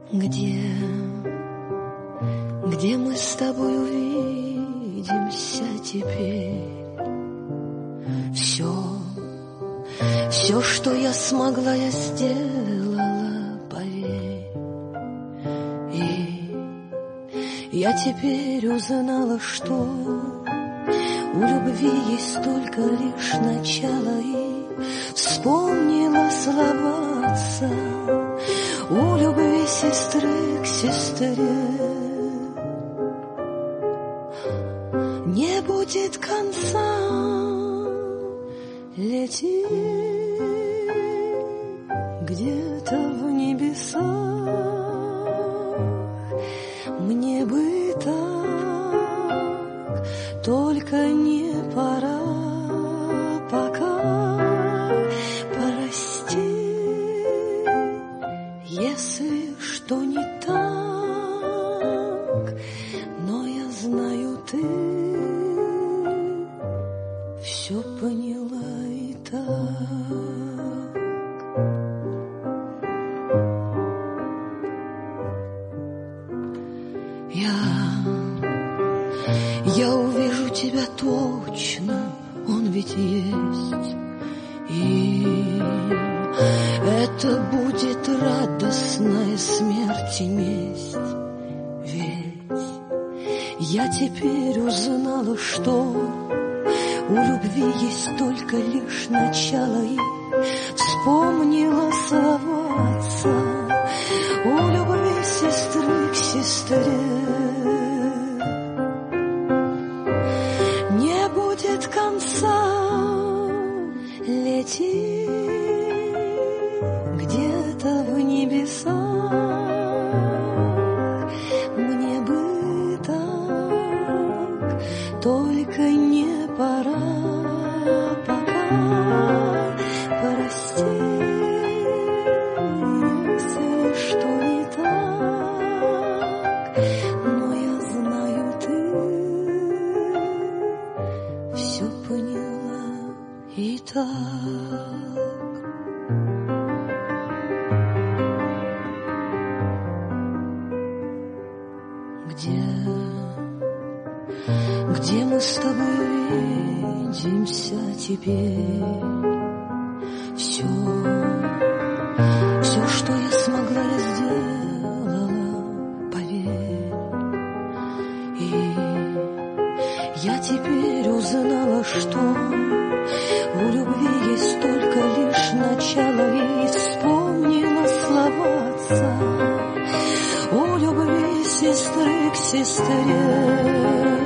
Где мы с тобой увидимся теперь? Все, что я смогла, я сделала, поверь. И я теперь узнала, что у любви есть только лишь начало, и вспомнила слова отца: у любви сестры к сестре не будет конца. Лети где-то в небесах, мне бы так, только не пора пока. Прости, если что не так, но я знаю, ты все поняла и так. Я увижу тебя точно, он ведь есть, и это будет радостная смерть и месть. Ведь я теперь узнала, что у любви есть только лишь начало, и вспомнила слова отца: у любви сестры к сестре не будет конца. Лети где-то в небесах, мне бы так, только не пора пока. Прости, если что не так, но я знаю, ты все поняла и так. Где мы с тобой увидимся теперь? Все, что я смогла, я сделала, поверь. И я теперь узнала, что у любви есть только лишь начало, и вспомнила слова отца: у любви сестры к сестре